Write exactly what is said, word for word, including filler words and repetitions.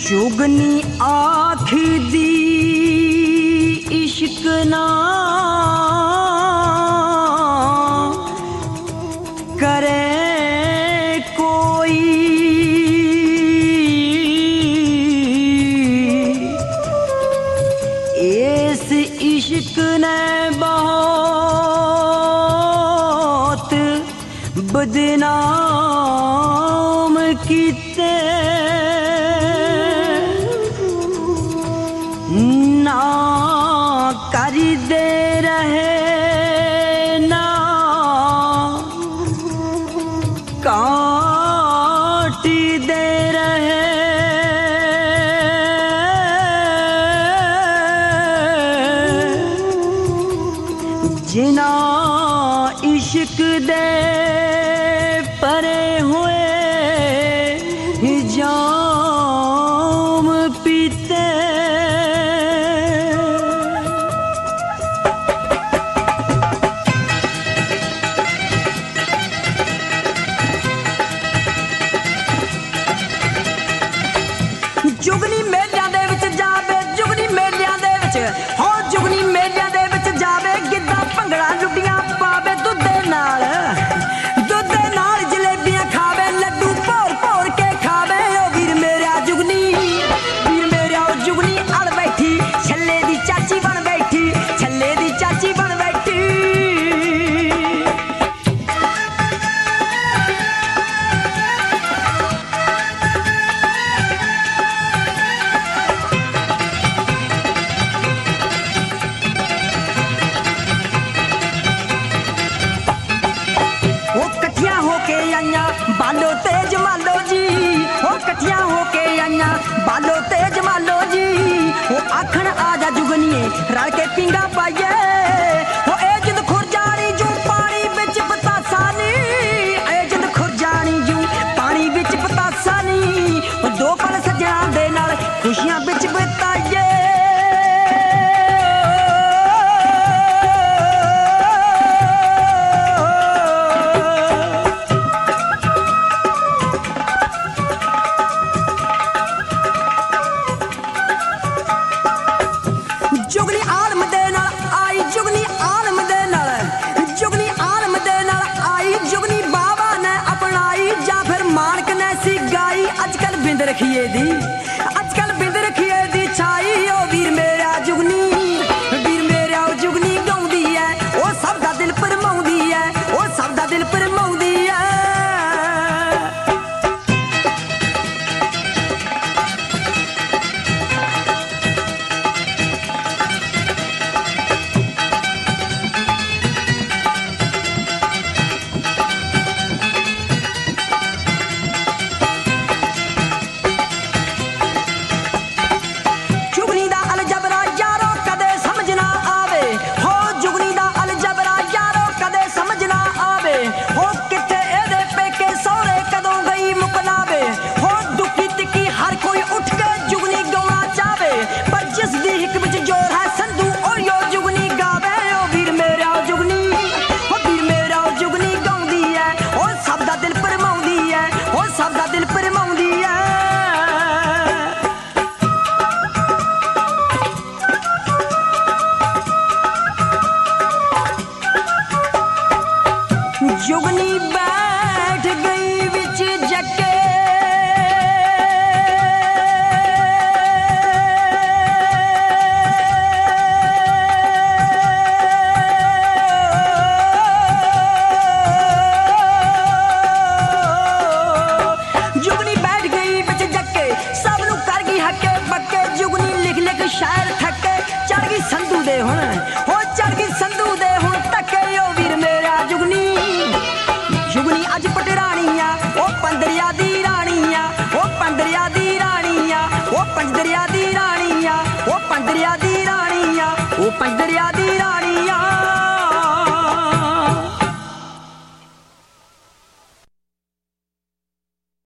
जुगनी आखदी इश्क ना करे कोई, इस इश्क ने बहुत बदनाम कीते, ना कर दे रहे ना काट दे रहे। जिना इश्क दे परे हुए जाम पीते, जुगनी मेलियां दे विच जावे, जुगनी मेलियां दे विच हो जुगनी मेलियां दे विच जावे, गिद्धा भंगड़ा लुड्डियां पावे, दुध दे नाल दुध दे नाल जलेबियां खावे, लड्डू भोर भोर के खावे। ओ वीर मेरा जुगनी, वीर मेरा ओ जुगनी अड़ बैठी, छल्ले दी चाची बन बैठी, छल्ले दी चाची बन बैठी। बालो ते जमालो जी, ओ कठियां होके आइयां बालो ते जमालो जी, ओ आखन आजा जुगनीए रल के पिंगा पाइए। ओ ए जिंद खुर जानी जू पानी बिच पतासा नी, ए जिंद खुर जानी जू पानी बिच पतासा नी, ओ दो पल सजना दे नाल खुशियां बिच बिताइए। जुगनी आलम दे नाल आई, जुगनी आलम दे नाल, जुगनी आलम दे नाल आई, जुगनी बाबा ने अपनाई जां फिर मानक ने सी गाई। अजकल बिंद रखिए दी, अजकल बिंद रखिए दी छाई। ओ वीर मेरा जुगनी, वीर मेरा ओ जुगनी गाउंदी है, ओ सब दा दिल भरमाउंदी है, ओ सब दा दिल भरमाउंदी है। जुगनी दा अलजबरा यारो कदे समझ ना आवे, हो जुगनी दा अलजबरा यारो कदे समझ ना आवे, हो किथे एदे पेके सौरे कदों गई मुकलावे। हो दुखी तिकी हर कोई उठ के जुगनी गाउणा चावे, पर जिस दी हिक विच जोर है संधू ओ यो जुगनी गावे। ओ वीर मेरा ओ जुगनी, ओ वीर मेरा ओ जुगनी गाउंदी है, ओ सब दा दिल भरमाउंदी है, ओ सब दा दिल भरमाउंदी है। जुगनी बैठ गई विच जके, जुगनी बैठ गई विच जके, सब नू कर गई हके बक्के, जुगनी लिख लिख शायर थके, चढ़ गई संधू दे हुण, हो चढ़ गई संधू दे हुण तके। ओ वीर मेरा जुगनी, जुगनी अज पटराणिया, ओ पंदरिया दी राणिया, ओ पंदरिया दी राणिया, ओ पंदरिया दी राणिया, ओ पंदरिया दी राणिया, ओ पंदरिया